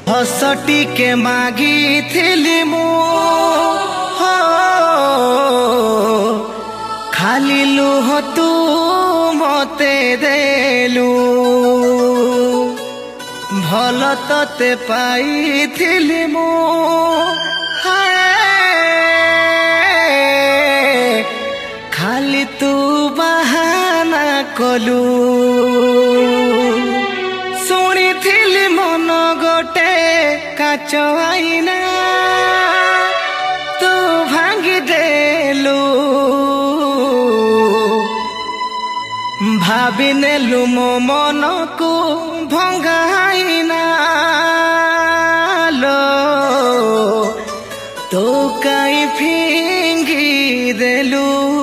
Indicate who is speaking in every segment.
Speaker 1: हसटी के मागी थिली मु खाली लुह तू मते देलु भल तते पाई थिली मु खाली तू बहाना कलु शुणी थिली मन गोटे काच आईना तू भांगी देलु भाभी नेलु मो मन को भंगाईना लो तो कई फिंगी देलु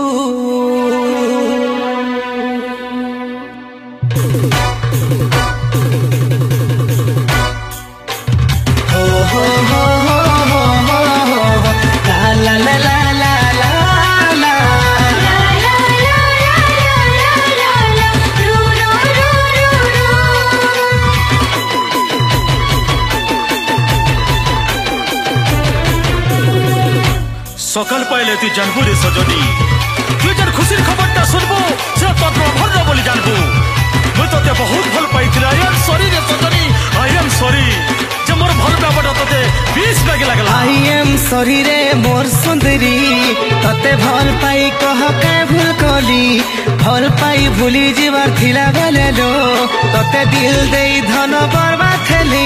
Speaker 2: सकाल पाइले तु जानबू रे सजनी तु जन खुशी खबरटा सुनबू से तोर भर बोली जानबू मु तते बहुत भल पाइथिला आई एम सॉरी रे सजनी आई एम सॉरी जे मोर भल बाबटा तते 20 लागे लागला
Speaker 1: आई एम सॉरी रे मोर सुंदरी तते भल पाई कह के भूल कली भल पाई भूली जीवार थिला बेले लो तते दिल देई धन बर्बाद थली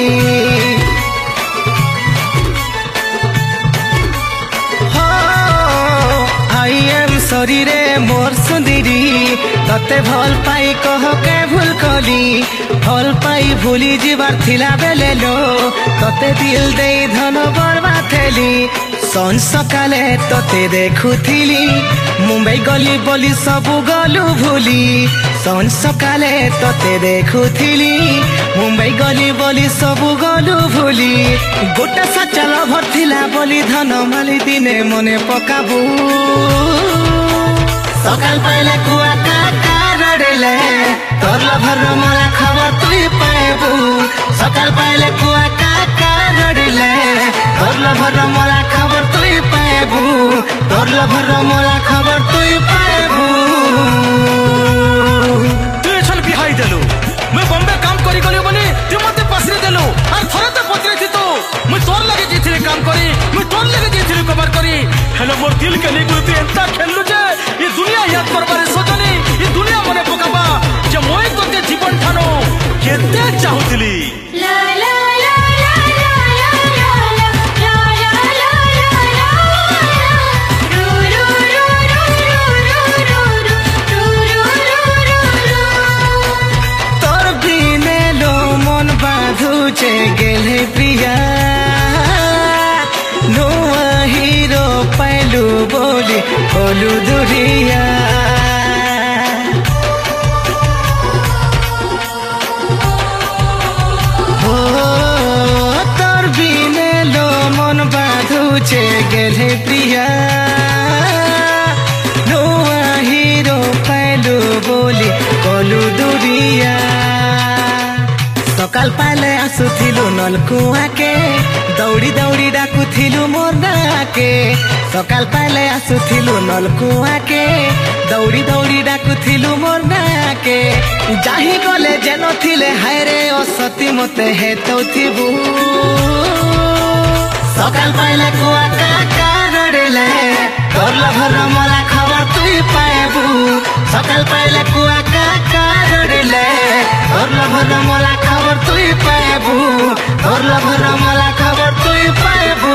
Speaker 1: सॉरी रे मोर सुंदरी तते भल पाई कह के भूल कली भल पाई भूली जीवार थिला बेले लो तते दिल दे धन बर्बाद थेली सन सकाले तते देखुथिली मुंबई गली बोली सबु गलु भूली सन सकाले तते देखुथिली मुंबई गली बोली सबु गलु भूली गोटा सचल भरथिला बोली धन माली दिने मने पकाबू सकाल पाइले कुआ काका रड़ले तोर लभर मोला खबर तुई पाएबू सकाल पाइले कुआ काका रड़ले तोर लभर मोला खबर तुई पाएबू तोर लभर मोला खबर तुई पाएबू
Speaker 2: तू छल बिहाई देलु मैं बॉम्बे काम करी गली बनी तू मते पसरी देलु और थरे तो पत्रे थी तो मैं तोर लगे जेथिले काम करी मैं तोर लगे जेथिले कवर करी हेलो मोर दिल के लिए तू एंता खेललु जे ये दुनिया याद करबारे सजनी ये दुनिया मने पकाबा जे मोय तोते जीवन ठानो केते चाहुतली
Speaker 3: ला ला ला ला ला ला रू रू रू
Speaker 1: तोर बिने लो मन बाधुचे गेले प्रिया नो हीरो पाइलु बोली बोलू दुरिया हो तोर बिने लो मन बाधुचे गेले प्रिया नो हीरो पाइलु बोली बोलू दुरिया सकाल पाले आसुथिलु नलकुआ के दौड़ी दौड़ी डाकुथिलु मोर नाके सकाल पाले आसुथिलु नलकुआ के दौड़ी दौड़ी डाकुथिलु मोर नाके जाही गले जेन थिले हाय रे असती मते हेतौथिबु सकाल पाइले कुआ काका रड़ले तोर लभर मोला खबर तुई पाएबू सकाल पाइले कुआ काका रड़ले तोर लभर मोला खबर तुई पाएबू तोर लभर मोला खबर तुई पाएबू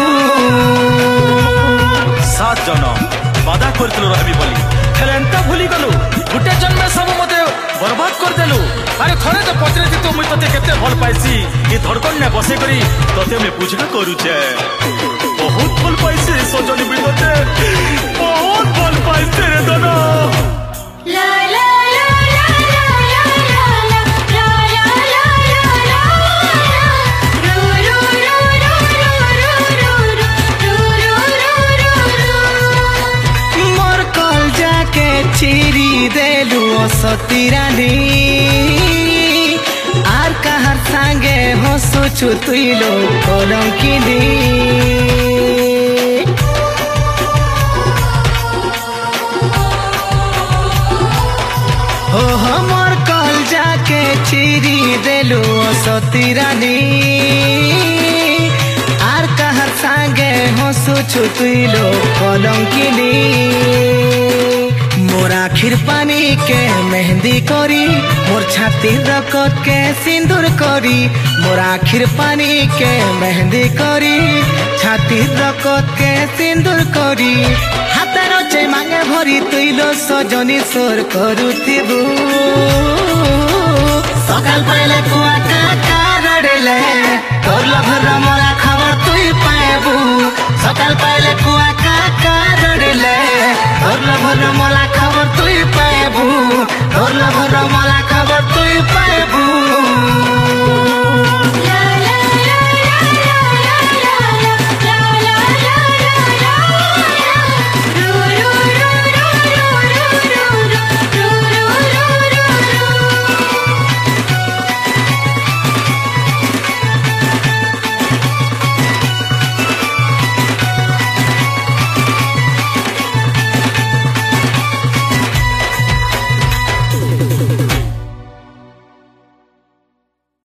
Speaker 2: 7 जन्म वादा करथिलु रहबी बोली हेले एंता भूली गलु गुटे जन्म सब मते बर्बाद कर देलु अरे थरे तो पत्रे थी तो मुई तते केते भल पाइसी ये धड़कन ने बसे करी तते मैं पूछना करूचे बहुत भल पाइसी सजनी भी तते बहुत भल पाइसी रे दोनो
Speaker 3: ला ला
Speaker 1: चिरी देलु सती रानी आर कहार सांगे हंसु हसुछु तुइलो कलंकिनी हो हमर कल जाके चिरी देलु सती रानी आर कहर सांगे हसुछु तुइलो कलंकिनी मोर आखिर पानी के मेहंदी करी मोर छाती रकत के सिंदूर करी मोर आखिर पानी के मेहंदी करी छाती रकत के सिंदूर करी हाथर चे मांगे भरी तुइलो सजनी सोर करुथिबु सकाल पाइले कुआ काका रडेले